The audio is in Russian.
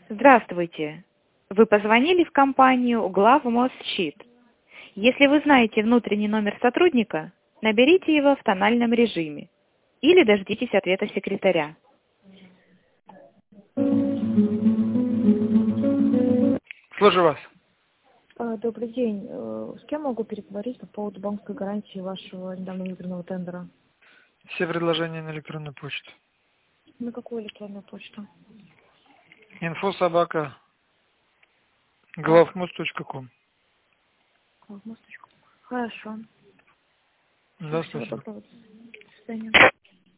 Здравствуйте. Вы позвонили в компанию Главмосщит. Если вы знаете внутренний номер сотрудника, наберите его в тональном режиме или дождитесь ответа секретаря. Слушаю вас. Добрый день. С кем могу переговорить по поводу банковской гарантии вашего недавно выигранного тендера? Все предложения на электронную почту. На какую электронную почту? info@главмост.ком. Хорошо. Да, Всего спасибо. доброго. До свидания.